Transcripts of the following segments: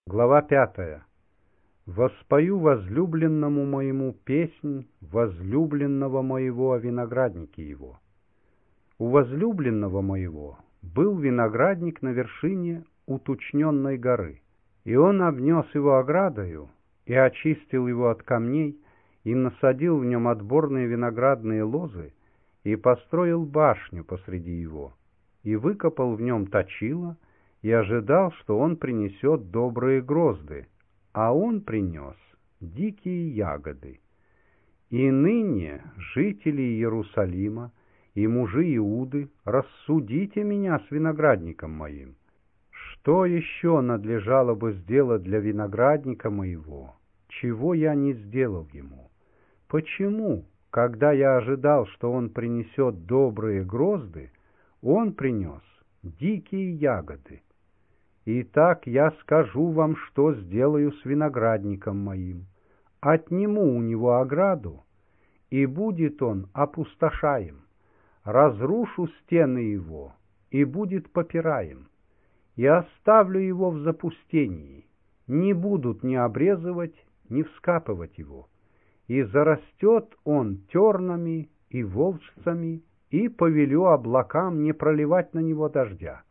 Глава 5. «Воспою возлюбленному моему песнь возлюбленного моего о винограднике его. У возлюбленного моего был виноградник на вершине утучненной горы, и он обнес его оградою, и очистил его от камней, и насадил в нем отборные виноградные лозы, и построил башню посреди его, и выкопал в нем точило, и ожидал, что он принесет добрые грозды, а он принес дикие ягоды. И ныне, жители Иерусалима и мужи Иуды, рассудите меня с виноградником моим. Что еще надлежало бы сделать для виноградника моего, чего я не сделал ему? Почему, когда я ожидал, что он принесет добрые грозды, он принес дикие ягоды? Итак, я скажу вам, что сделаю с виноградником моим. Отниму у него ограду, и будет он опустошаем. Разрушу стены его, и будет попираем. И оставлю его в запустении. Не будут ни обрезывать, ни вскапывать его. И зарастет он тернами и волчцами, и повелю облакам не проливать на него дождя.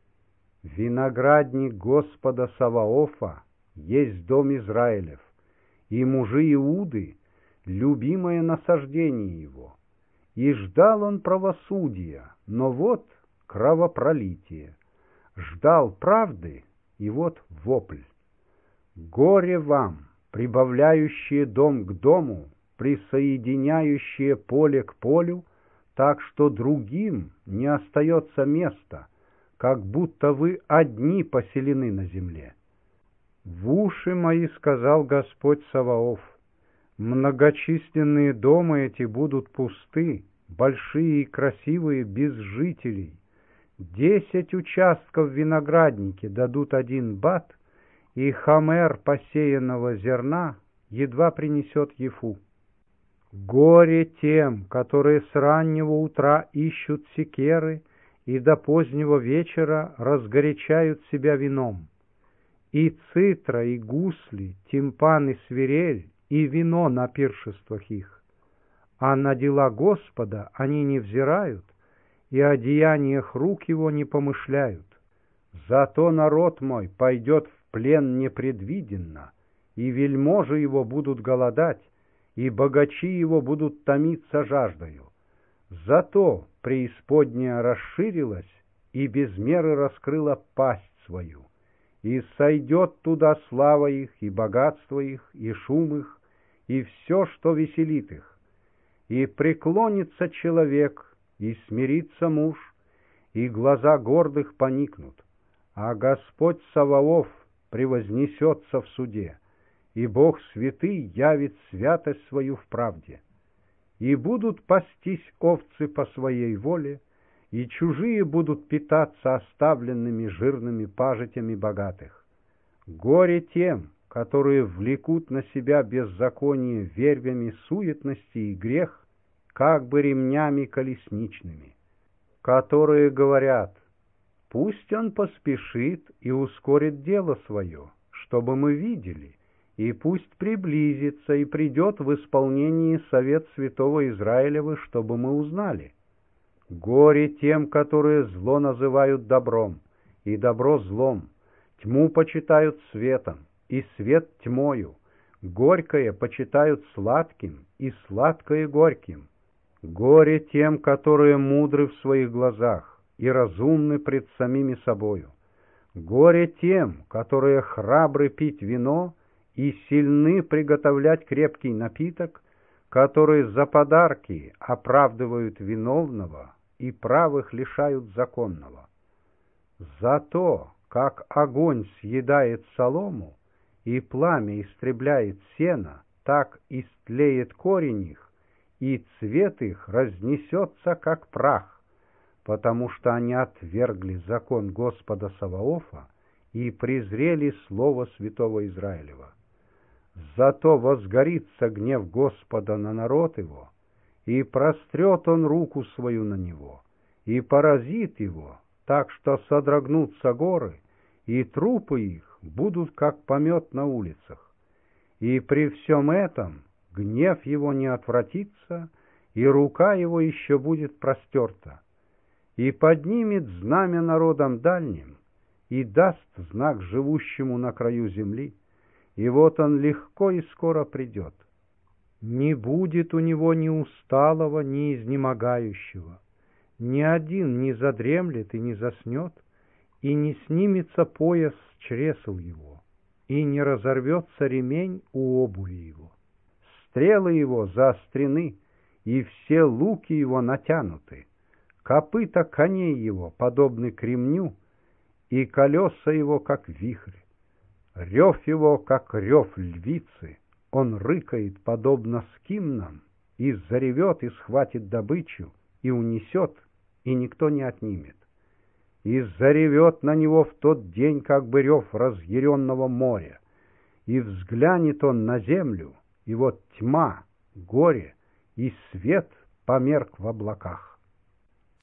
Виноградник Господа Саваофа есть дом Израилев, и мужи Иуды — любимое насаждение его. И ждал он правосудия, но вот кровопролитие. Ждал правды, и вот вопль. Горе вам, прибавляющие дом к дому, присоединяющие поле к полю, так что другим не остается места, как будто вы одни поселены на земле. В уши мои сказал Господь Саваоф: многочисленные дома эти будут пусты, большие и красивые без жителей. 10 участков в винограднике дадут 1 бат, и хомер посеянного зерна едва принесет ефу. Горе тем, которые с раннего утра ищут секеры и до позднего вечера разгорячают себя вином. И цитра, и гусли, тимпан и свирель, и вино на пиршествах их. А на дела Господа они не взирают, и о деяниях рук его не помышляют. Зато народ мой пойдет в плен непредвиденно, и вельможи его будут голодать, и богачи его будут томиться жаждою. Зато преисподняя расширилась и без меры раскрыла пасть свою, и сойдет туда слава их, и богатство их, и шум их, и все, что веселит их. И преклонится человек, и смирится муж, и глаза гордых поникнут, а Господь Саваоф превознесется в суде, и Бог святый явит святость свою в правде. И будут пастись овцы по своей воле, и чужие будут питаться оставленными жирными пажитями богатых. Горе тем, которые влекут на себя беззаконие вервями суетности и грех, как бы ремнями колесничными, которые говорят: пусть он поспешит и ускорит дело свое, чтобы мы видели, и пусть приблизится и придет в исполнении совет святого Израилева, чтобы мы узнали. Горе тем, которые зло называют добром, и добро злом, тьму почитают светом, и свет тьмою, горькое почитают сладким, и сладкое горьким. Горе тем, которые мудры в своих глазах и разумны пред самими собою. Горе тем, которые храбры пить вино и сильны приготовлять крепкий напиток, которые за подарки оправдывают виновного и правых лишают законного. Зато, как огонь съедает солому, и пламя истребляет сено, так истлеет корень их, и цвет их разнесется, как прах, потому что они отвергли закон Господа Саваофа и презрели слово святого Израилева. Зато возгорится гнев Господа на народ его, и прострет он руку свою на него, и поразит его, так что содрогнутся горы, и трупы их будут как помет на улицах. И при всем этом гнев его не отвратится, и рука его еще будет простерта, и поднимет знамя народам дальним, и даст знак живущему на краю земли, и вот он легко и скоро придет. Не будет у него ни усталого, ни изнемогающего, ни один не задремлет и не заснет, и не снимется пояс с чресл его, и не разорвется ремень у обуви его. Стрелы его заострены, и все луки его натянуты, копыта коней его подобны кремню, и колеса его, как вихрь. Рев его, как рев львицы, он рыкает, подобно скимнам, и заревет, и схватит добычу, и унесет, и никто не отнимет. И заревет на него в тот день, как бы рев разъяренного моря, и взглянет он на землю, и вот тьма, горе, и свет померк в облаках.